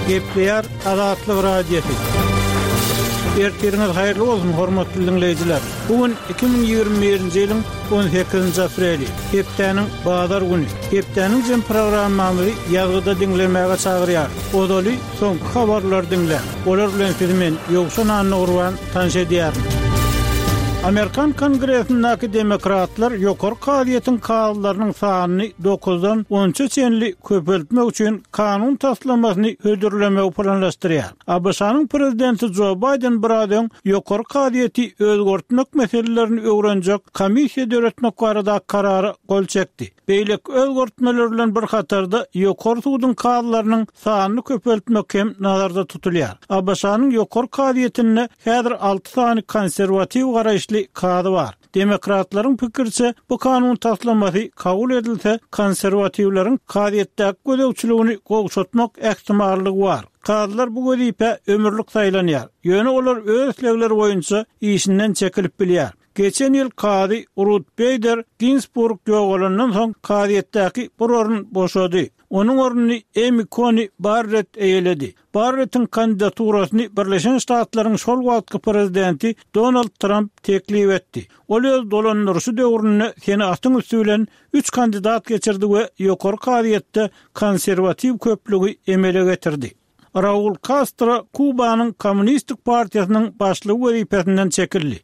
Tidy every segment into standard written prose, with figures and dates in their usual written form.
Gepleyer Azatlyk Radiosu. Ertiriniz hayırlı olsun hormatly dinleyijiler. Bugün 2021-nji ýylyň 18-nji apreli. Hepdeniň bazar güni. Hepdeniň jem programmamy ýazgyda dinlemäge çagyrýar. Odaly soňky habarlar dinle. Olar bilen sizmen ýokşan anny tanış edýär. Amerikan Kongresindäki demokratlar ýokary kadyýetin kağıtlarynyň sanyny 9-dan 13 çenli köpeltmek üçin kanun taslamasyny hödürlemek planlaşdyrýar. ABŞ-nyň prezidenti Joe Biden buradan ýokary kadyýeti özgertmek meselelerini öwrenjek komissiýa döretmek barada karary gol çekdi. Beýlek özgertmeler bilen bir hatarda ýokary suwdyň kağıtlarynyň sanyny köpeltmek hem nazarda tutulýar. ABŞ-nyň ýokary kadyýetinde häzir 6 sany konserwatiw garaşly kağıdı var. Demokratların pikirçe bu kanun taslaması kabul edilse konservatiwlerin kadyýetdäki gödäwçiligini gowşatmak ähtimallygy var. Kağıtlar bu gödäýpe ömürlük saýlanýar. Ýöne olar öz islegleri boýunça işinden çekilip bilýär. Geçen yıl Kadi Ruth Bader Ginsburg ýogalanyň soň kadyýetdäki bir orun boşady. Onun ornuny Amy Coney Barrett eýeledi. Barrett'in kandidaturasyny Birleşen Ştatlaryň şol wagtky prezidenti Donald Trump teklip etdi. Ol öz dolanýarsy döwrüne senatyň üstü bilen 3 kandidat geçirdi we ýokary kadyýetde konserwatiw köplügi emele getirdi. Raul Castro Kubanyň Kommunistik Partiýasynyň başlygy wezipesinden çekildi.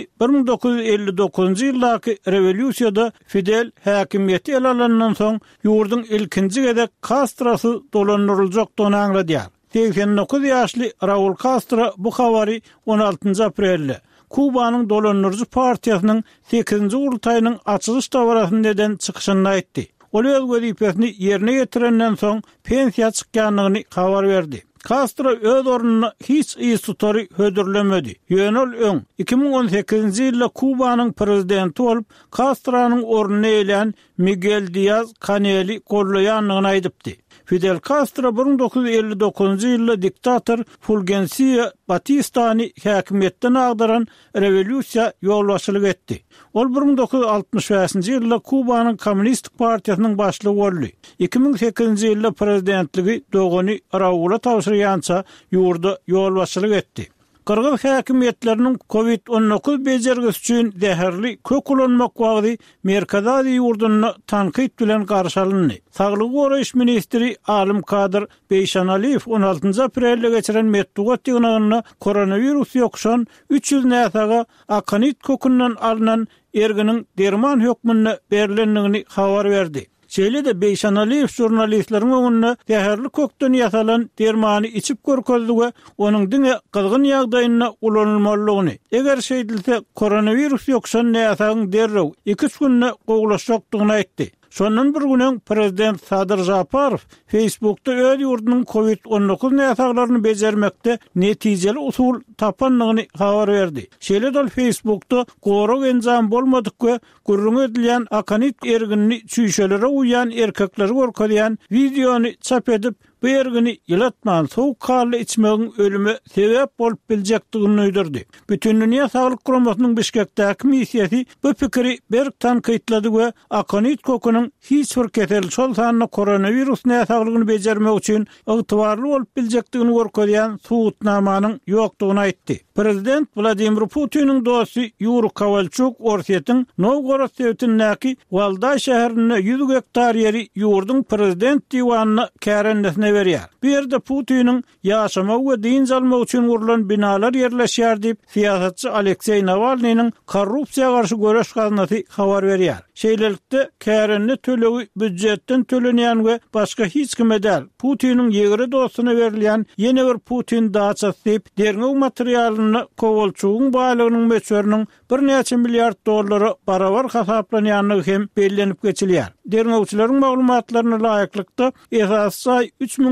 1959-njy ýyldaky rewolýusiýada Fidel häkimiýeti ele alandan soň ýurduň ilkinji gedek Castrosy dolanýaryljakdygyny aňladýar. 89 ýaşly Raul Castro bu habary 16 aprelde Kubanyň dolanýarjy partiýasynyň 8-nji gurultaýynyň açylyş dowrasyny eden çykyşynda aýtdy. Ol öz wezipesini ýerine getirenden soň pensiýa çykýanlygyny habar berdi. Castro öz ornuny hiç iyi tutary hödürlemedi. Ýöne ol öň 2018-nji ýylda Kubanyň prezidenti bolup Castro'nyň ornuny eýlen Miguel Díaz-Canel'i gollaýanlygyny aýdypdy. Fidel Castro 1959-njy ýylda diktator Fulgencio Batistany häkimetden agdaran rewolýusiýa ýolbaşçylyk etdi. Ol 1965-njy ýylda Kubanyň Kommunistik Partiýasynyň başlygy boldy. 2008-nji ýylda prezidentligi dogany Raul'a tawşyrýança ýurda ýolbaşçylyk etdi. Kırgız häkimetleriniň COVID-19 bejergisi üçin zäherli kök ulanmak wagty Merkez Aziýa ýurduny tanqid bilen garşy alyndy. Saglyk goraýyş ministri Alim Kadir Beýşanaliýew 16 aprelde geçiren medeniýet ýygynyny koronavirus ýokşan 300 näsaga akanit kökünden alynan erginiň derman hökmüne berilendigini habar berdi. Şeýle de Beýşanaliýew jurnalistleriň öňünde zäherli kökden ýasalan dermany içip görkezdi we onuň diňe kızgın ýagdaýyna ulanylmalygyny. Eger şeýdilse koronavirus ýokşan näsagyň derrew 2 günne gowlaşjakdygyny aýtdy. Şondan bir günden prezident Sadyr Japarow Facebook'ta öz ýurdunyň COVID-19 näsaglaryny bejermekde netijeli usul tapanlygyny habar berdi. Şeýle de Facebook'ta gowrak enjam bolmadyk we gurrun edilýän akanit erginini çüýşelere uýan erkekleri gorkalýan videony çap edip bu ergini ýylatman sowuk karly içmegiň ölüme sebäp bolup biljekdigini öýdürdi. Bütün dünýä saglyk guramasynyň Bişkekdäki missiýasy bu pikiri berk tanqidlady we akanit kokunyň hiç bir ketel şol sanyna koronavirus näsaglygyny bejermek üçin ygtybarly bolup biljekdigini görkezýän suwutnamanyň ýokdugyny aýtdy. Prezident Vladimir Putin'in dosty Yuri Kovalchuk Orset'in Novgorod şehrindäki Valday şäherine 100 hektar ýeri ýurdun prezident diwanyna kärendesine berýär. Bu ýerde Putin'in ýaşamak we din almak üçin gurulan binalar ýerleşýär diýip siýasatçy Aleksey Navalnyň korrupsiýa garşy göreş gaznasy habar berýär. Şeýlelikde kärende tölegi büdjetden tölenýän we başga hiç kime däl. Putin'in ýegri dostuna berilýän ýene bir Putin daçasy diýip derňew materialyny Kovalchugyň baýlygynyň meçöriniň $1 milyard barabar hasaplanýanlygy hem bellenip geçilýär. Derňewçileriň maglumatlaryna laýyklykda esasy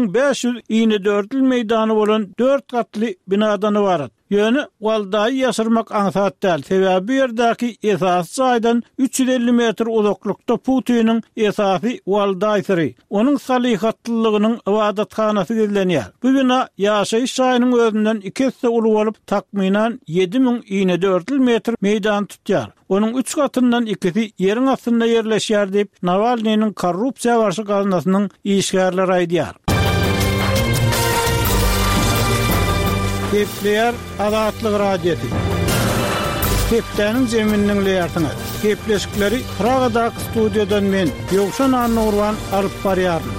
3524 il meýdany bolan 4 gatly binadan ibaret. Ýöne Valdaýy ýaşyrmak aňsat däl. Sebäbi ýerdäki esasy aýdan 350 metr uzaklykda Putin'in esasy Valdaýy. Onuň salihatlylygynyň ibadathanasy gezlenýär. Bu bina ýaşaýyş şaýynyň özünden 2 hisse uly bolup takminan 7024 metr meýdan tutýar. Onuň 3 gatyndan 2-si ýeriň astynda ýerleşýär diýip Navalnyň korrupsiýa garşy gaznasynyň işgärleri aýdýar. Gepleýär Azatlyk radiosi. Hepdeniň zeminiň leýärtiňi. Gepleşikleri Pragadak studiodan men Ýogşan Anurwan alyp barýaryn.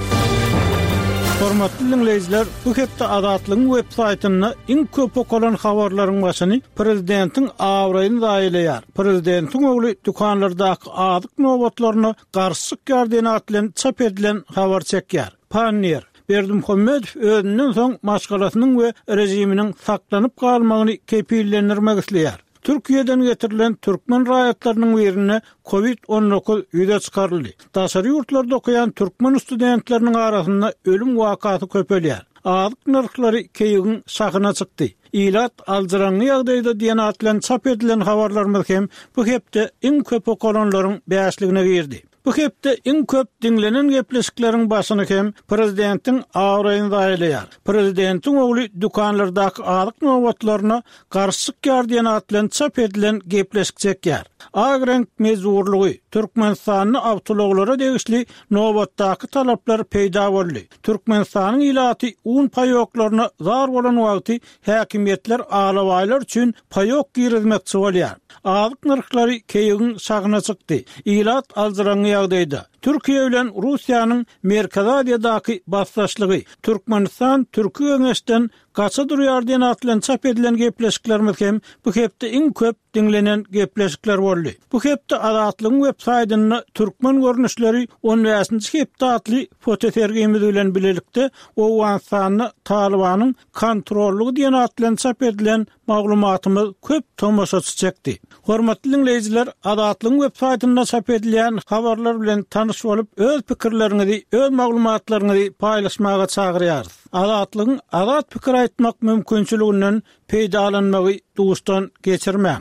Hormatly dinleýijiler, bu hepde Azatlygyň web saýtyny iň köp okulan habarlaryň başyny prezidentiň awraýyny daýylýar. Prezidentiň ogly dukanlardaky adyk nobatlaryny garşyk ýardyna atlan çap edilen habar çekýär. Panier Berdimuhammedow özünden soň maşgalasynyň we rejiminiň saklanyp galmagyny kepillendirmek isleýär. Türkiýeden getirilen türkmen raýatlarynyň birine COVID-19 ýüze çykaryldy. Daşary ýurtlarda okuyan türkmen studentleriniň arasynda ölüm wakaty köpelýär. Adyk narhlary keýigiň şahyna çykdy. İlat aldyranly ýagdaýda diýen atlan çap edilen habarlarymyz hem bu hepde iň köp okulanlaryň bäşligine girdi. Bu hepde iň köp dinlenen gepleşikleriň başyny hem prezidentiň awraýyny daýylýar. Prezidentiň ogly dukanlardaky adyk nobatlaryna garşyk ýardyna atlan çap edilen gepleşik çekýär. Agrenk mezurlugy Türkmenistanyň awtologlara degişli nobatdaky talaplar peýda boldy. Türkmenistanyň ilaty un paýoklaryna zar bolan wagty häkimiýetler alawaýlar üçin paýok girizmekçi bolýar. Adyk narhlary keýigiň şahyna çykdy. İlat aldyranly ýagdaýda Türkiýe bilen Russiýanyň Merkez Aziýadaky bassaşlygy Türkmenistan Türkiýe öňeşden gaça durýar diýen atlan çap edilen gepleşiklerimiz hem bu hepde iň köp dinlenen gepleşikler boldy. Bu hepde Azatlygyň web saýtyny türkmen görnüşleri 15-nji hepde atly fotosergimiz bilen bilelikde Owganstanyň Talibanyň kontrollugy diýen atlan çap edilen maglumatymyz köp tomoşaçy çekdi. Hormatly dinleýijiler, Azatlygyň web saýtynda çap edilen habarlar bilen tanış bolup öz pikirleriňizi, öz maglumatlaryňyzy paýlaşmaga çagyrýarys. Azatlygyň azat pikir aýtmak mümkinçiliginden peýdalanmagy duşdan geçirmäň.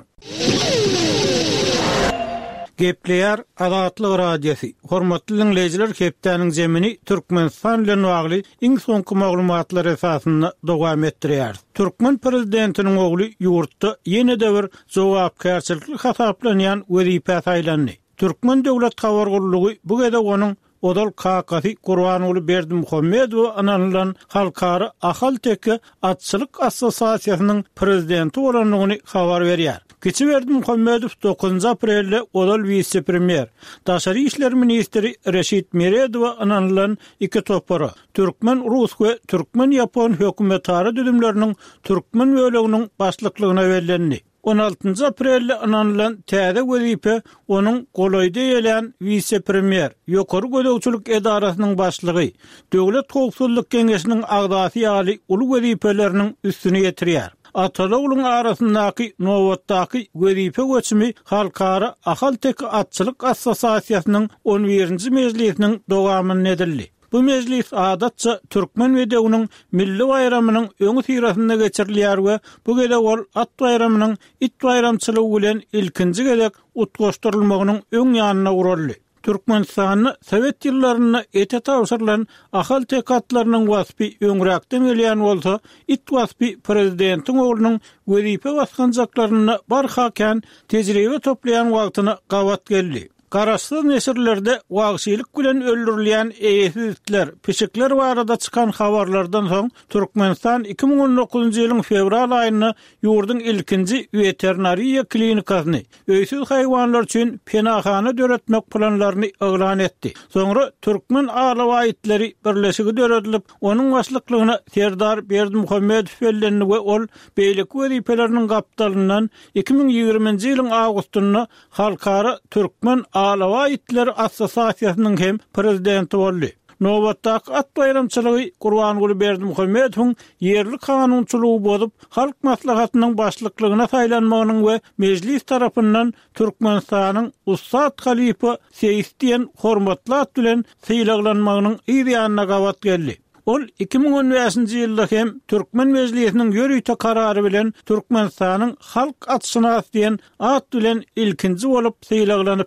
Gepleýär Azatlyk radiosi. Hormatly dinleýijiler, hepdeniň zemini Türkmenistan bilen bagly iň soňky maglumatlar esasynda dowam etdirýär. Türkmen prezidentiniň ogly ýurtda ýene-de bir jogapkärçilikli hasaplanýan wezipe saýlandy. Türkmen döwlet habar gurulugy bu gede onuň Odal kakasy Gurbanoğlu Berdimuhammedow ananylan halkara ahal teki atçylyk assosiasiýasynyň prezidenti bolanlygyny habar berýär. Keçi Berdimuhammedow 9 aprelde Odal vice-premier, Daşary işler ministri Reşit Meredow ananylan iki topara Türkmen Rus we Türkmen Ýapon hökümetlari düzümleriniň Türkmen böleginiň başlyklygyna berilendi. 16 aprelde ananylan täze wezipe onuň golaýda ýelen vice-premier, ýokary gödäwçilik edarasynyň başlygy, Döwlet Howpsuzlyk Geňeşiniň agdasy ýaly uly wezipeleriniň üstüne ýetirýär. Atalogluň arasyndaky nobatdaky wezipe göçümi halkara ahal teki atçylyk assosiasiýasynyň 11-nji mejlisiniň dowamyny edildi. Bu meclis adatça Türkmen we döwüniň milli bayramynyň öňü sirasynda geçirilýär we bu gede ol at bayramynyň it bayramçylygy bilen ilkinji gedek utgaşdyrylmagynyň öň ýanyna uruldy. Türkmenistanyň Sowet ýyllaryna ete tawşyrylan ahal tekatlarynyň wasfy öňräkden gelýän bolsa, it wasfy prezidentiň oglunyň wezipe baskanjaklaryna barhakan tejribe toplayan wagtyna gawat geldi. Garaşsyz neşirlerde wagşylyk bilen öldürilýän eýesizlikler, pişikler barada çykan habarlardan soň Türkmenistan 2019-njy ýylyň fevral aýyny ýurduň ilkinji veterinariýa klinikasyny öýsiz haýwanlar üçin penahana döretmek planlaryny elan etdi. Soňra Türkmen alawa ýetleri birleşigi döredilip, onuň başlyklygyna Serdar Berdimuhammedow bellendi we ol beýlik wezipeleriniň gapdalyndan 2020-nji ýylyň awgustynda halkara Türkmen alawa ýetleri assosiasiýasynyň hem prezidenti boldy. Nobatdak at bayramçylygy Gurbanoğlu Berdimuhammedowyň yerli kanunçylygy bozup, halk maslahatynyň başlyklygyna saýlanmagynyň we mejlis tarapyndan Türkmenistanyň Ustad Halipa Seyisdiýen hormatly at bilen syýlaglanmagynyň ýa-da gawat geldi. Ol 2015-nji ýylda hem Türkmen Mejlisiniň ýörüýte karary bilen Türkmenistanyň halk atşynas diýen at bilen ilkinji bolup syýlaglanypdy.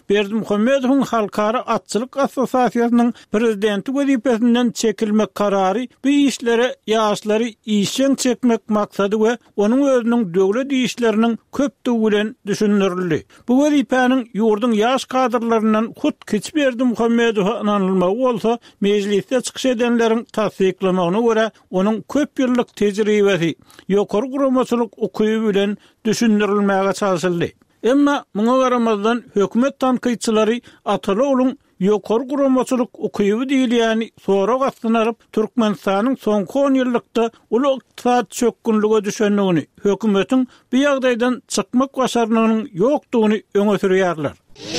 Berdimuhammedowyň Halkara Atçylyk Assosiasiýasynyň prezidenti wezipesinden çekilmek karary bu işlere ýaşlary işen çekmek maksady we onuň özüniň döwlet işleriniň köpdigi bilen düşündirildi. Bu wezipanyň ýurdun ýaş kadrlaryndan hut kiç Berdimuhammedowa anylmagy bolsa, meclisde çykyş edenleriň tasdiklamagyna görä onuň köp ýyllyk tejribesi ýokary guramaçylyk okuwy bilen düşündirilmäge çalışyldy. Emma muňa garamazdan hökümet tanqidçilary Atalıoğluň ýokary guramaçylyk okuwy diýilýäni sorak astynaryp Türkmenistanyň soňky 10 ýyllykda uly ykdysat çökgünlige düşenligini, hökümetiň bu ýagdaýdan çykmak başarynyň ýokdugyny öňe sürýärler.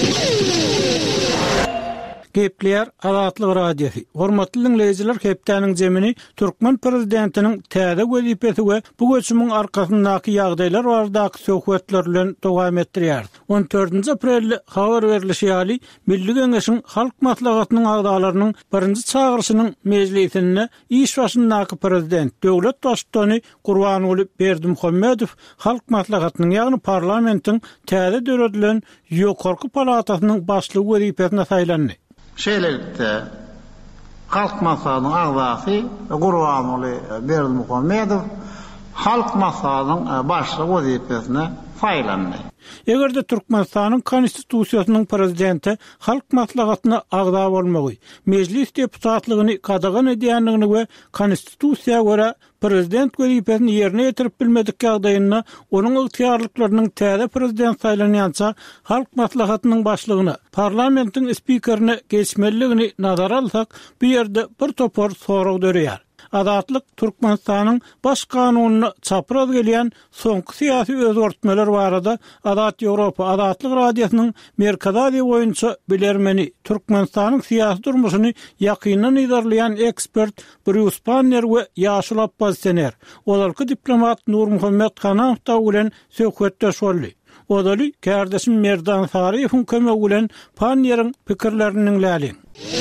Gepler Azatlyk radiosu. Hormatly dinleýijiler, hepdeniň jemini Türkmen prezidentiniň täze wezipesi we bu göçümiň arkasyndaky ýagdaýlar baradaky söhbetler bilen dowam etdirýär. 14 aprelde habar berilişi ýaly Milli Geňeşiň halk maslahatynyň agdalarynyň birinji çağırşynyň mejlisinde iş başyndaky prezident döwlet başçysy Gurbanuly Berdimuhammedow halk maslahatynyň ýagny parlamentiň täze döredilen ýokarky palatasynyň başlygy wezipesine saýlandy. Şeýlelikde halk maslahatynyň agdasy Gurbanuly Berdimuhammedow halk maslahatynyň başlygy wezipesine saýlandy. Egerde Türkmenistanyň konstitusiýasynyň prezidenti halk maslahatyna agda bolmagy, meclis deputatlygyny kadagan edýänligini we konstitusiýaga görä prezident wezipesini ýerine ýetirip bilmedik ýagdaýynda onuň ygtyýarlyklarynyň täze prezident saýlanýança halk maslahatynyň başlygyna, parlamentiň spikerini geçmeligini nazara alsak, bu ýerde bir topar sorag dörýär. Azatlyk Türkmenistanyň baş kanunyna çapraz gelýän soňky syýasy özgertmeler barada Azat Ýewropa Azatlyk radiosynyň Merkadazy boýunça bilermeni Türkmenistanyň syýasy durmuşyny ýakyndan ýerleýän ekspert Bruce Panner we Ýaşyl Abbassener, olarky diplomat Nurmuhammed Hanaw bilen söhbetdeş boldy. Odaly kardeşim Merdan Sariýewiň kömegi bilen Panner'iň pikirlerini dinlädi.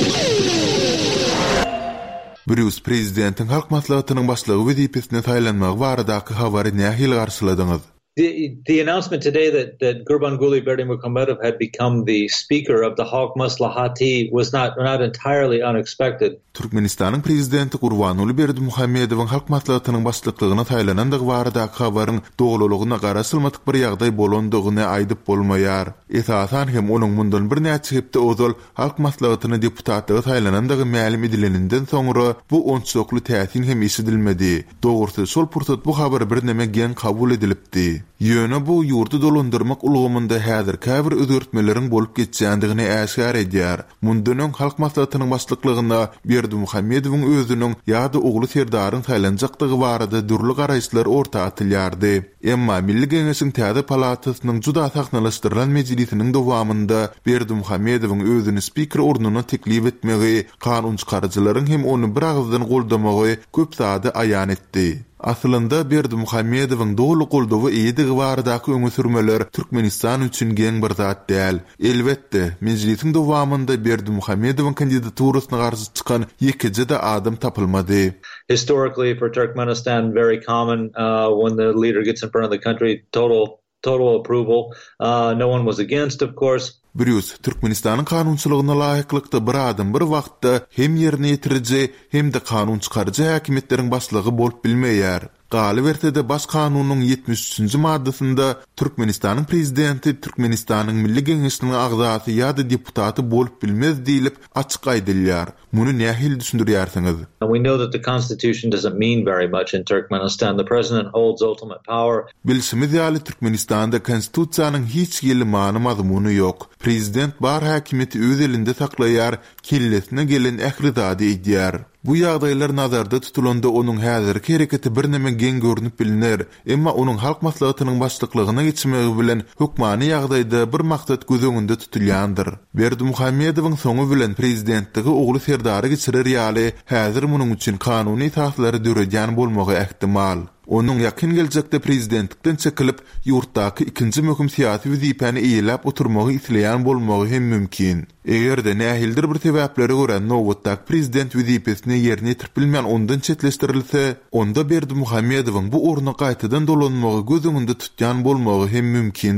Bruce prezidentiň halk maslahatynyň başlygy wezipesine saýlanmagy baradaky habary nähil garşyladyňyz? The announcement today that Gurbanguly Berdimuhammedow had become the speaker of the Halk Maslahati was not entirely unexpected. Türkmenistanyň prezidenti Gurbanuly Berdimuhammedowyň halk maslahatynyň başlygyna saýlanandygy baradaky habaryň dogrulygyna garaşylmadyk bir ýagdaý bolandygyny aýdyp bolmaýar. Esasan hem onuň mundan bir näçe hepde ozal halk maslahatyny deputatlygy saýlanandygy ma'lum edileninden soňra bu onçokly täsin hem işidilmedi. Dogrusu şol pursat bu habar bir näme gen kabul edilipdi. Ýöne bu ýurdu dolandyrmak ulgamynda häzir käbir özgertmeleriň bolup geçýändigini äşgär edýär. Mundanyň halk maslahatynyň başlyklaryna Berdimuhammedowyň özüniň ýa-da ogly serdaryň saýlanjakdygy barada dürli garaýşlar ortaga atylýardy. Emma Milli Geňeşiň täze palatasynyň juda saxnalaşdyrylan mejlisiniň dowamında Berdimuhammedowyň özüni spiker ornuna teklip etmegi, kanun çykarjylaryň hem onu bir agzdan goldamagy köp sady aýan etdi. Aslında Berdimuhammedowyň dogly goldawy eýdigi baradaky öňe sürmeler Türkmenistan üçin geň bir zat däl. Elbetde, mejlisiň dowamında Berdimuhammedowyň kandidaturyna garşy çykan ýekiji de adam tapylmady. Historically for Turkmenistan, very common when the leader gets in front of the country, total approval. No one was against, of course. Bruce, Türkmenistanyň kanunçylygyna laýyklykda bir adam bir wagtda hem ýerine ýetiriji hem de kanun çykarjy häkimetleriň başlygy bolup bilmeýär. Galybertede baş kanunyň 73-nji maddasynda Türkmenistanyň prezidenti Türkmenistanyň Milli Geňeşiniň agzasy ýa-da deputaty bolup bilmez diýilip açyk aýdylýar. Muny nähil düşündirýärsiňiz? We know that the Constitution doesn't mean very much in Turkmenistan. The president holds ultimate power. Bilşimiz ýaly Türkmenistanda konstitusiýanyň hiç ýyly many mazmuny ýok. Prezident bar häkimeti öz elinde saklaýar, kellesine gelen ährizady edýär. Bu ýagdaýlar nazarda tutulanda onuň häzirki hereketi bir näme gen görünüp bilinir, emma onuň halk maslahatynyň başlyklygyna geçmegi bilen hökmany ýagdaýda bir maksat göz öňünde tutulýandyr. Berdimuhammedowyň soňu bilen prezidentligi ogly serdary geçirer ýaly häzir munyň üçin kanuny taslary döredýän bolmagy ähtimal. Onuň ýakyn geljekde prezidentlikden çekilip ýurtdaky ikinji möhüm syýasy wezipäni eýlep oturmagy isleýän bolmagy hem mümkin. Egerde nähildir bir sebäplere görä nowatdaky prezident wezipesini ýerine ýetirip bilmän ondan çetleşdirilse, onda Berdimuhammedowyň bu orna gaýtadan dolanmagy göz öňünde tutýan bolmagy hem mümkindir.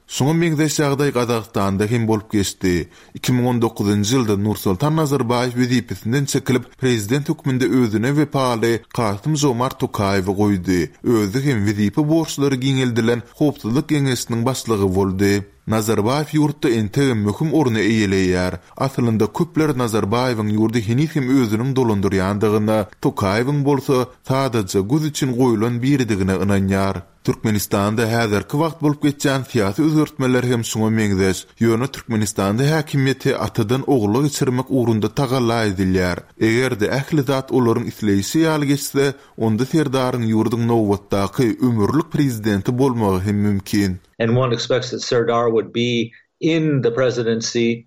Soňa meňdeş ýagdaý Gazagstanda hem bolup geçdi. 2019-njy ýylda Nursultan Nazarbayew wezipesinden çekilip prezident hükmünde özüne wepaly Kasym-Jomart Tokayewy goýdy. Özü hem wezipe borçlary giňeldilen Howpsuzlyk Geňeşiniň başlygy boldy. Nazarbayew ýurtda ente möhüm orny eýeleýär. Aslynda köpler Nazarbayewyň ýurdy henis hem özüniň dolandyrýandygyna, Tokayewyň bolsa sadajy göz üçin goýulan biridigine ynanýar. Türkmenistanda häzirki wagt bolup geçen siyasi özgörtmeler hem şoňa meňzeş. Ýöne Türkmenistanda häkimiýeti atadan ogly geçirmek ugrunda tagalla edilýär. Egerde ähli zat olaryň isleýişi ýaly geçse, onda Serdaryň ýurduň nowatdaky ömürlük prezidenti bolmagy hem mümkin. And one expects that Serdar would be in the presidency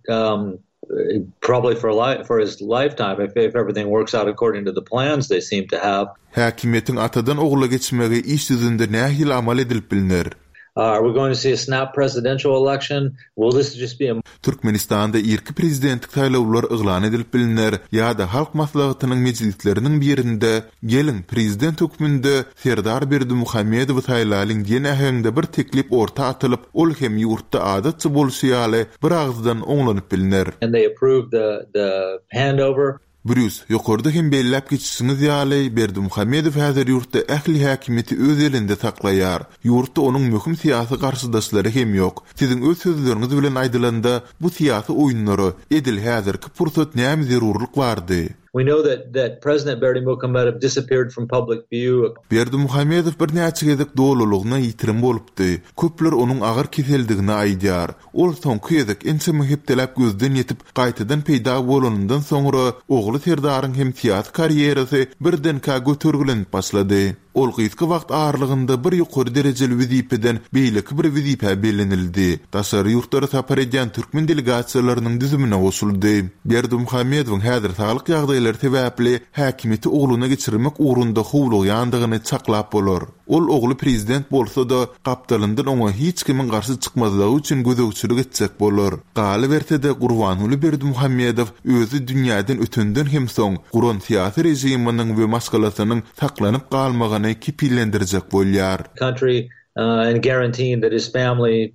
probably for his lifetime if everything works out according to the plans they seem to have. Häkimiýetiň atadan ogly geçmegi iş ýüzünde nähil amal edilip bilinir? Are we going to see a snap presidential election? Will this just be a Türkmenistanda irki prezidentlik saýlawlary yglan edilip bilinir ýa-da halk maslahatynyň meclisleriniň birinde gelin prezident hükmünde Serdar Berdimuhammedow saýlalyň diýen ähengde bir teklip orta atylyp ol hem ýurtda adatçy bolşýaly bir agzdan oňlanyp bilinir. And they approved the handover. Brüs, ýokarda hem belläp geçişiniz ýaly Berdimuhammedow häzir ýurtda ähli häkimiýeti öz elinde saklaýar. Ýurtda onuň möhüm syýasy garşydaşlary hem ýok. Siziň öz sözleriňiz bilen aýdylanda bu syýasy oýunlary edil häzirki pursat näme zerurlyk bardy? We know that President Berdimuhammedow disappeared from public view. Berdimuhammedow bir näçe gezek dowlulugyna ýitirim bolupdy. Köpler onuň agyr keseldigini aýdýar. Ol soňky gezek ense mühipdelap gözden ýetip gaýtadan peýda bolanyndan soňra ogly Serdaryň hem syýasy karýerasy birden-ka götürgilenip başlady. Ol gyzky wagt ağırlygynda bir ýokary derejeli wezipeden beýleki bir wezipe belenildi. Daşary ýurtlara sapar edýän türkmen delegasiýalarynyň düzümine goşuldy. Berdimuhammedowyň häzir saglyk ýagdaýlary sebäpli häkimiýeti ogluny geçirmek ugrunda howlugýandygyny çaklap bolar. Ol ogly prezident bolsa da gapdalyndan oňa hiç kimin garşy çykmazlygy üçin gözegçilik etjek bolar. Galy berse-de Gurbanuly Berdimuhammedow özü dünýäden ötünden hem soň Guran syýasy rejiminiň we maskalasynyň saklanyp galmagyny kipillendirjek bolýar. Country and guaranteeing that his family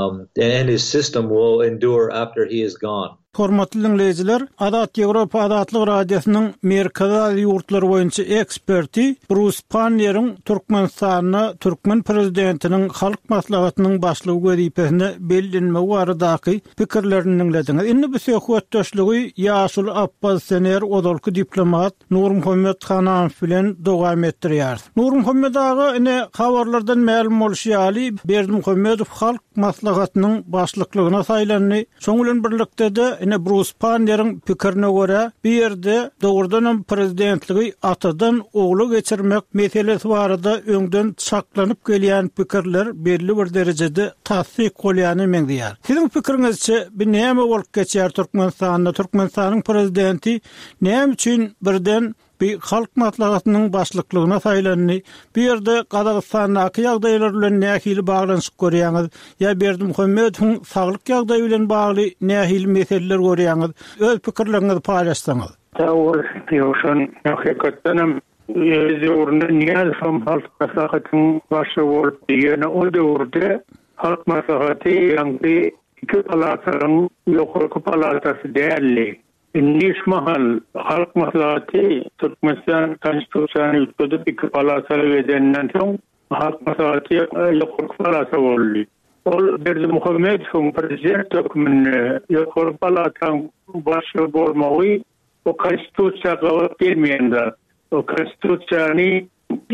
and his system will endure after he is gone. Hormatly dinleyijiler, Adat Ýewropa Adatlyk Radiosynyň Merkezi ýurtlary boýunça eksperti Bruce Pannier'in Türkmenistanyna Türkmen prezidentiniň halk maslahatynyň başlygy wezipesine bellenme baradaky pikirlerini dinlediňiz. Indi bu söhbetdeşligi Ýaşul Abbas Sener odalky diplomat Nurmuhammed Hanan bilen dowam etdirýär. Nurmuhammed aga ine habarlardan ma'lum bolýaly Berdimuhammedow halk maslahatynyň başlyklygyna saýlandy. Şoň bilen birlikde de ine Bruce Pannier'in pikirine göre bir yerde doğrudan prezidentligi atadan oglu geçirmek meselesi barada öňden saklanyp gelýän pikirler belli bir derejede tasdik bolýany meňdiýär. Siziň pikiriňizçe bir näme bolup geçýär Türkmenistanda? Türkmenistanyň prezidenti näme üçin birden bir halk maslahatynyň başlyklygyna saýlandy? Bir ýerde Gazagstanyň ýagdaýlary bilen nähili baglanyşyp görýäňiz? Ýa Berdimuhammedowyň saglyk ýagdaýy bilen bagly nähili meseleler görýäňiz? Öz pikirleriňizi paýlaşsaňyz. Tawur ýoşan hakykatdan ýerde urundan ýa halk maslahatynyň başlygy bolup ýene o döwürde halk maslahaty ýa-da iki palataryň ýokarky palatasy däli. Nişmahal halk maslahatı Türkmenistan konstitusiýanyny üstüde iki palasary edenden soň halk maslahatı ýokarky palata boldy. Ol Berdimuhammedowyň prezident hükmünde ýokarky palataň başlygy bolmagy o konstitusiýaga gelmeýändir. O konstitusiýany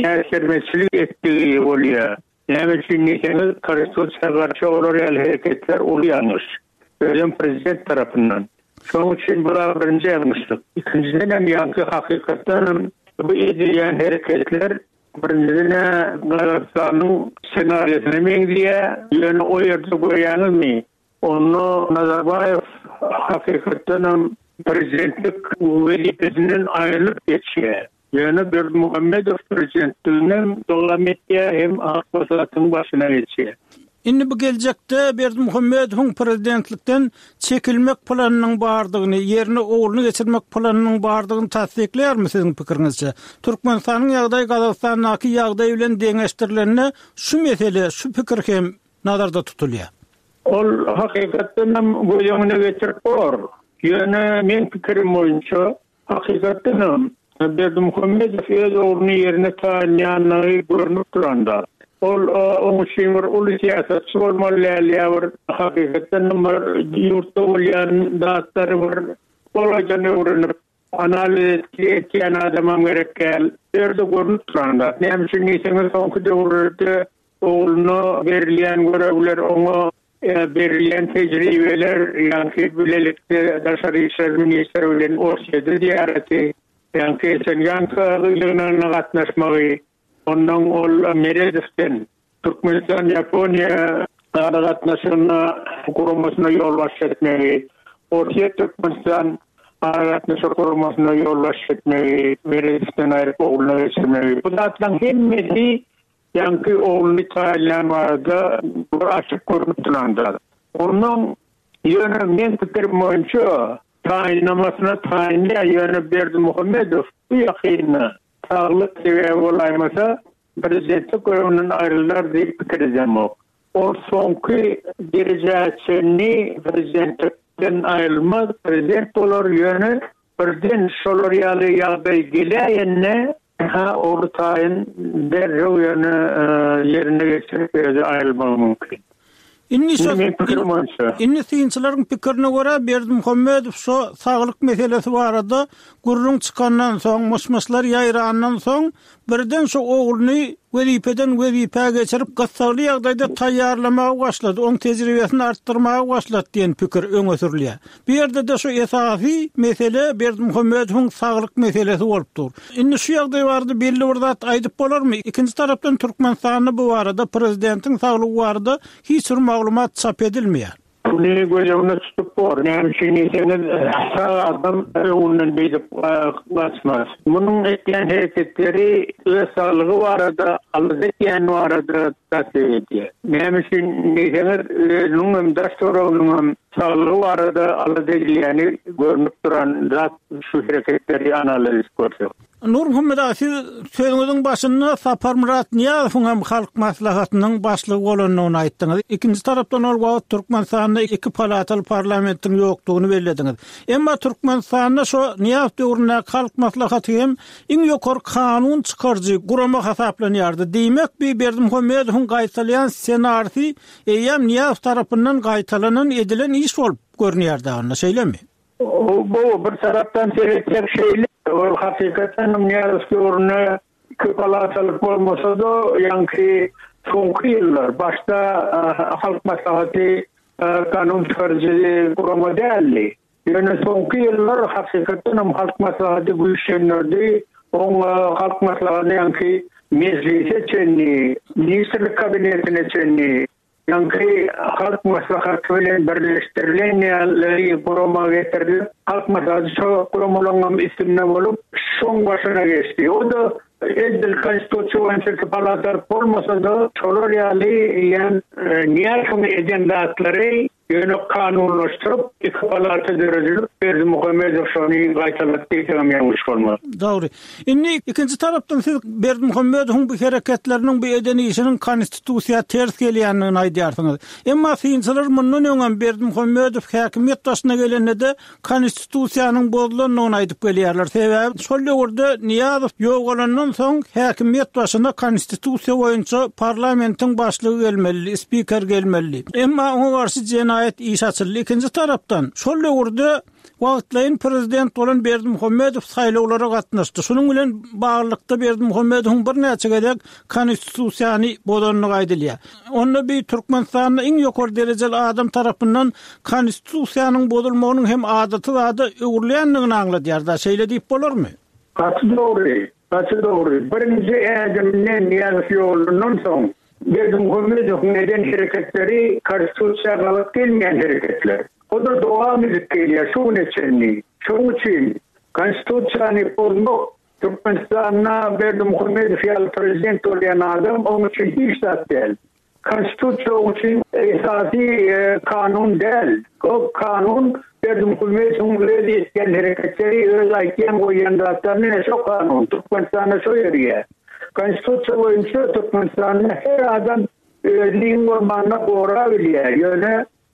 ýa-da etdigi bolýar. Näme üçin näçe konstitusiýaga garşy olan hereketler olýanys. Prezident tarapyndan. Şoň üçin bular birinji ýagmyşlyk. İkinciden hem ýa-da hakykatdan bu edilýän hereketler birinciden Gazagstanyň senaryosyny meňdiýär. Ýöne o ýerde goýanymy? Onu Nazarbayew hakykatdan prezidentlik wezipesinden aýrylyp geçýär. Ýöne Berdimuhammedow prezidentliginden dowam etýär hem halk maslahatynyň başyna geçýär. Indi bu geljekde Berdimuhammedowyň prezidentlikden çekilmek planynyň bardygyny, ýerine ogluny geçirmek planynyň bardygyny tasdikleýärmi siziň pikiriňizçe? Türkmenistanyň ýagdaýy Gazagstanyň ýagdaýy bilen deňeşdirilenine şu mesele, şu pikir hem nazarda tutulýar. ol hakikaten gözüne geçirip bor. Yani men pikirim boyunça hakikaten Berdimuhammedow öz oğlunu yerine taýinýanlygy görünüp duranda. Ol şeýmer uly siýasatçy bolmaly hakikaten ýurtda bolýan datlary bir bolajany öwrenip analiz etýän adamam gerekkel. Berde görünüp duranda. Näme üçin ýeteňiz soňky döwürde oğluna berilýän görevler oňa berilýän tejribeler ýa-ni bilelikde daşary işler ministri bilen orşedy diýerdi. Yani sen yankılarına katlaşmayı, ondan ol Medvedev'den Türkmenistan, Japonya katlaşına kurulmasına yol başlatmayı, ortaya Türkmenistan kurulmasına yol başlatmayı, Medvedev'den ayrıp oğluna geçirmeyi. Bu zaten hemmeti yankı oğlunu tayinlen vardı, bu açık görünüp durandı. Onun yönü fikrim boyunca tayinlamasına tayinle yönü Berdimuhammedow bu yakînna sağlık sebebi olaymasa prezidentlik görevinin ayrılar deyip fikireceğim o. O sonki derecesini prezidentlikten ayrılmaz, prezident olur yönü birden şoloryalı yağday geleyenne oğlu tayin derrev yönü yerine geçirip ayrılmalı mümkün. Inni synçylaryň pikirine görä Berdimuhammedow şo saglyk meselesi barada gurrun çykandan soň, muşmuşlar ýaýrandan soň birden şo ogluny welipeden welipe geçirip gassagly ýagdaýda taýýarlamagy başlady, oň tejribesini artdyrmagy başlady diýen pikir öňe sürilýär. Bu ýerde de şo esasy mesele Berdimuhammedowyň saglyk meselesi bolupdyr. Indi şu ýagdaý barada belli bir zat aýdyp bolarmy? Ikinji tarapdan Türkmenistanyň bu barada prezidentiň saglygy barada hiç bir maglumat çap edilmeýär. Ne gözümüne tutup bor. Yani adam onun bedip basmaz. Bunun etken hareketleri öz sağlığı var da alıdaki var da tasvir Benim için neyseler daştorunun sağlığı var da alıdaki yani görünüp duran zat şu hareketleri analiz koyuyor. Nur Muhammed siz sözüňiziň başynda Sapar Murat Niýazowyň hem halk maslahatynyň başlygy bolanyny aýtdyňyz. Ikinji tarapdan ol Türkmenistanda iki palataly parlamentiň ýokdugyny bellädiňiz. Emma Türkmenistanda şo Niýazow döwründe halk maslahaty hem iň ýokary kanun çykarjy gurama hasaplanýardy. Diýmek bir Berdimuhammedowyň gaýtalýan ssenarisy eýem Niýazow tarapyndan gaýtalanan edilen iş bolup görünýärdi, anna şeýlemi? Bu bir tarapdan seyretsek şeyler. O hakikaten Niýazow döwrüne köpalatalyk bolmasa da yankı soňky ýyllar başta halk maslahaty kanun çykarjy gurama däldi. Ýöne soňky ýyllar hakikaten halk maslahaty güýçlendirdi. Oň halk maslahaty yankı meclise çenni, ministrlik kabinetine çenni. Yankı halk maslahaty bilen birleşdirilen ýaly gurama getirdi. Halk maslahaty şo guramalangan isimne bolup şoň başyna geçdi. O da edil konstitusiýa palatar bolmasa da şolar ýaly ýan Niýazow eden datlary ýöne kanunlaşdyryp iki palata derejeli Berdimuhammedow şonu gaýtalyp diýsem ýalňyş bolmaz. Dogry. Indi ikinji tarapdan siz Berdimuhammedowyň bu hareketleriniň bu edeni işiniň konstitusiýa ters gelýändigini aýdýarsyňyz. Emma synçylar mundan öňe Berdimuhammedow häkimiýet başyna gelende konstitusiýanyň bozulanyny aýdyp gelýärler. Sebäbi şol ýerde Niýazow ýok bolandan soň häkimiýet başyna konstitusiýa boýunça parlamentiň başlygy gelmeli, spiker gelmeli. Emma oňa garşy cinayet iş açyldy. Ikinji tarapdan şol ýerde wagtlaýyn prezident bolan Berdimuhammedow saýlawlara gatnaşdy. Şunuň bilen baglykda Berdimuhammedowyň bir näçe gedek konstitusiýany bozulanyny aýdylýar. Onda bir Türkmenistanyň iň ýokary derejeli adam tarapyndan konstitusiýanyň bozulmagynyň hem adaty zady öwürlendigini aňladýar da şeýle diýip bolarmy? Doğru. Birinci eğitimden Niýazow ýolundan soň Berdimuhammedowyň eden hareketleri konstitusiýaga gelmeýän hareketler. O da dowam edip gelýär. Şoň üçin konstitusiýany bozmak Türkmenistana Berdimuhammedow prezident bolýan adam onuň üçin hiç zat däl. Konstitusiýa üçin esasy kanun däl. O kanun Berdimuhammedowyň redi etken hareketleri öz aýtýan goýan zatlaryny şo kanun Türkmenistana şo ýerýär. Konstitusiýa boýunça Türkmenistanda her adam özüniň gormanyna gora bilýär. Ýöne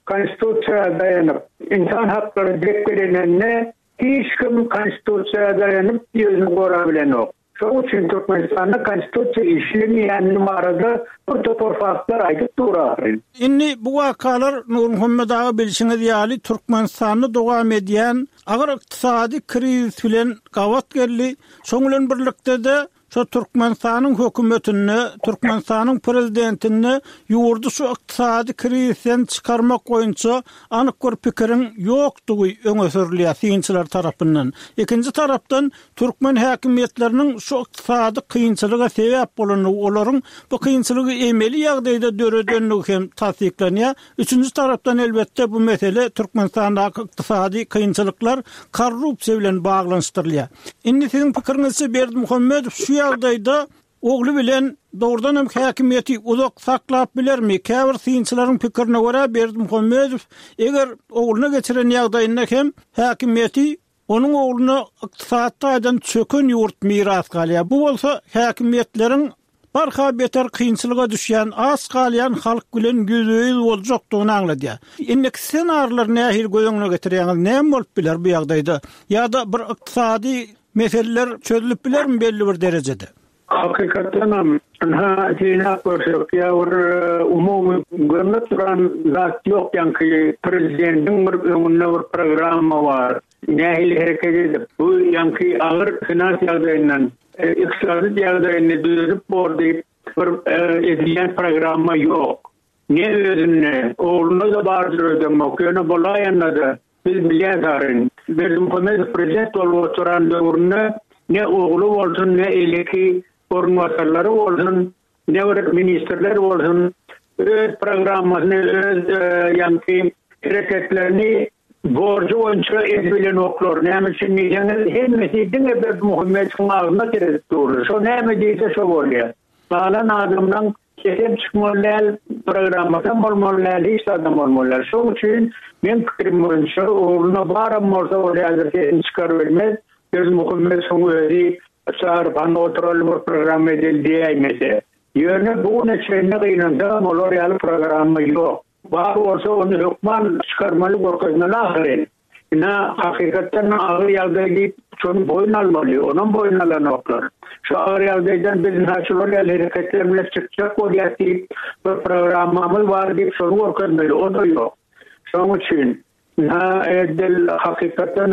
konstitusiýaya dayanıp insan hakları direklerine hiç kim konstitusiýaya dayanıp ýüzüni gorabilen ok. Şoň üçin Türkmenistanda konstitusiýa işlemeýän numarada bu topor faktlar aýdyp durar. Inni bu wakalar Nur Muhammed ağa bilşiňiz ýaly Türkmenistany dowam edýän agyr ykdysady kriz bilen gawat geldi. Şoň bilen birlikde de şu Türkmenistanyň hökümetini, Türkmenistanyň prezidentini ýurdu şu ykdysady krizden çykarmak goýunça anyk bir pikirin ýokdugy öňe sürilýär synçylar tarapyndan. Ikinji tarapdan Türkmen häkimetleriniň şu ykdysady kynçylyga sebäp bolany olaryň bu kynçylygy emeli ýagdaýda döredönligi hem tasdiklenýär. Üçüncü tarapdan elbetde bu mesele Türkmenistandaky ykdysady kynçylyklar korrupsiýa bilen baglanyşdyrylýar. Indi siziň pikiriňizçe Berdimuhammedow şu ýagdaýda ogly bilen doğrudan hem häkimiýeti uzak saklap bilermi? Käbir synçylaryň pikirine görä Berdimuhammedow eger oglyna geçiren ýagdaýynda hem häkimiýeti onun oglyna ykdysadydan çöken ýurt miras galýar. Bu bolsa häkimiýetleriň barha beter kynçylyga düşýän, az galýan halk bilen güzüýüz boljakdygyny aňladýar. Indiki senarlar nähil göňüne getirýäňiz näme bolup biler bu ýagdaýda? Ýa-da bir ykdysady meseleler çözülüp bilermi belli bir derecede? Hakikaten Zina Korsakya umumy görnüp duran zat yok, yani prezidentin bir öňünde bir programma var. Nähili hereket edip bu yani agyr finans ýagdaýyndan iqtisady ýagdaýyny düzüp bordy bir edilýän programma yok. Ne özüne oğluna da bardırdım, okuyana bolaýanda da biz bilýärin. Bizim prezident bolup oturan döwründe ne oğlu bolsun, ne eleki ornatlarları olsun, ne ministerler olsun, öz programmasını, öz yani hareketlerini borcu oyuncu edbilen oklar. Näme üçin diýseniz, hemmesiň Berdimuhammedowyň agyna kirip durur. Şo näme diýse şo bolýar. Balan adamdan kesip çıkmalar, programmadan bolmalar, hiç adam bolmalar. Şo üçin men pikirim boýunça oğluna baram bolsa bolýar, çıkarylmaz. Berdimuhammedowyň özi sarpan oturalım program edildi aýmese. Ýöne bu neçene gynanda molar ýaly programma ýok. Var olsa onu hukman çıkarmalı gorkazına ahirin. Hakikaten ağır ýagdaýda şonu boyun almalı, onun boyun alan oklar. Şu ağır ýagdaýdan biz naçylar hareketler bilen çykjak bolýar diýip bir programmamız var diýip şonu gorkazmaly, o da ýok. Şoň üçin edil hakikaten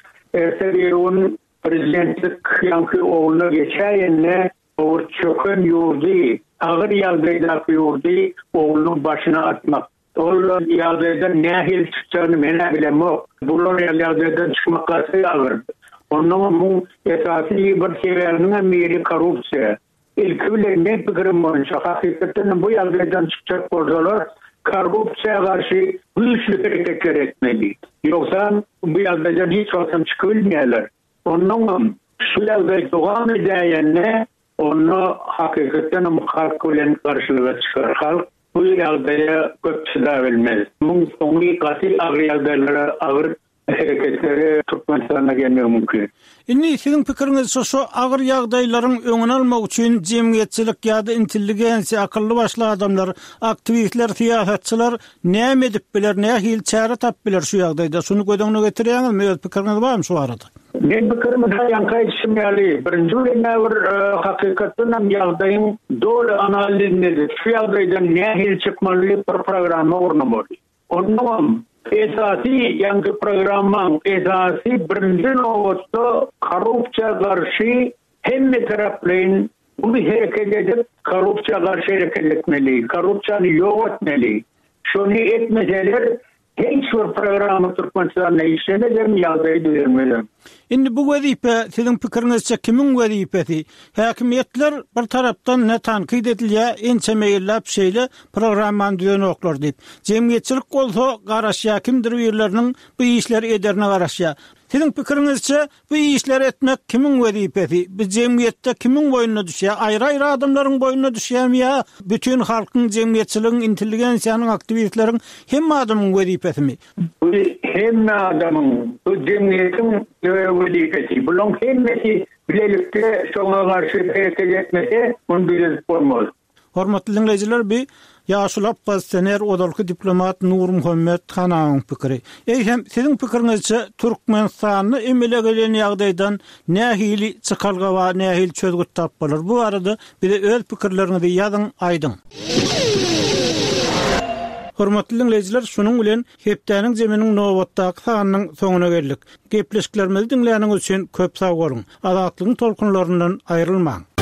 erteýün prezidentlik ýanky oğluna geçäýänne o çöken ýurdy, ağır ýagdaýda ýurdy oğlunyň başyna atmak. Oğlan ýagdaýdan nähil çykjany mene bilemok. Bular ýagdaýdan çykmak gaty ağır. Onun bu esasy bir sebäbine meri korrupsiýa. Ilki bilen ne pikirim boýunça hakikaten bu ýagdaýdan çykjak bolsalar korrupsiýaga garşy güýçli hareketler etmeli. Ýoksa bu ýagdaýdan hiç wagtym çykylmaýarlar. Onun şu ýagdaý dowam edýänne onu hakikaten halk bilen garşylyga çykar. Halk bu ýagdaýa köp çyda bilmez. Muň soňky gaty agyr ýagdaýlara agyr hareketleri Türkmenistana gelmegi mümkin. Indi siziň pikiriňizçe şu agyr ýagdaýlaryň öňüni almak üçin jemgyýetçilik ýa-da intelligensiýa, akylly başly adamlar, aktivistler, siýasatçylar näme edip biler, nähil çäre tap biler şu ýagdaýda? Şunu gödüňe getirýäňizmi? Öz pikiriňiz barmy şu arada? Men pikirimi ýanky etmeli. Birinji bir hakikaten ýagdaýyň dolu analizini edip şu ýagdaýdan nähil çykmaly bir programma ornamaly. Onun esasy ýanky programmaň esasy birinji nowatda korrupsiýaga garşy hemme taraplaryň bu hereket edip korrupsiýaga garşy hereket etmeli, korrupsiýany ýok etmeli. Şonu etmeseler hiç bir programma Türkmenistan'da işlemeden ýagdaý düzelmeli. Indi bu wezipe siziň pikiriňizçe kimiň wezipesi? Häkimiýetler bir tarapdan ne tankyd edilýär, ençe meýillap şeýle programmany düzeni oklar diýip. Jemgyýetçilik bolsa garaşýar, kimdir ýerleriniň bu işleri ederine garaşýar. Siziň pikiriňizçe bu işleri etmek kimiň wezipesi? Bu jemgyýetde kimiň boýuna düşýär? Aýry-aýry adamlaryň boýuna düşýärmi ýa bütün halkyň, jemgyýetçiligiň, intelligensiýanyň, aktivistleriň hemme adamyň wezipesimi? Bu hemme adamyň, bu jemgyýetiň wezipesi. Bulan hemmesi bilelikde şoňa garşy hareket etmese, onu bilip bolmaz. Hormatly dinleyijiler, bir Ýaşul Abbassener odalky diplomat Nur Muhammed Hanaň pikiri. Hem siziň pikiriňizçe Türkmenistanyny emele gelen ýagdaýdan nähili çykalga we nähil çözgüt tapmalar. Bu arada bize öz pikirleriňizi ýazyň, aýdyň. Hormatly dinleyijiler, şunuň bilen hepdeniň jeminiň nowatdaky sanynyň soňuna geldik. Gepleşiklerimizi dinleýäniňiz üçin köp sag bolun. Azatlygyň tolkunlaryndan aýrylmaň.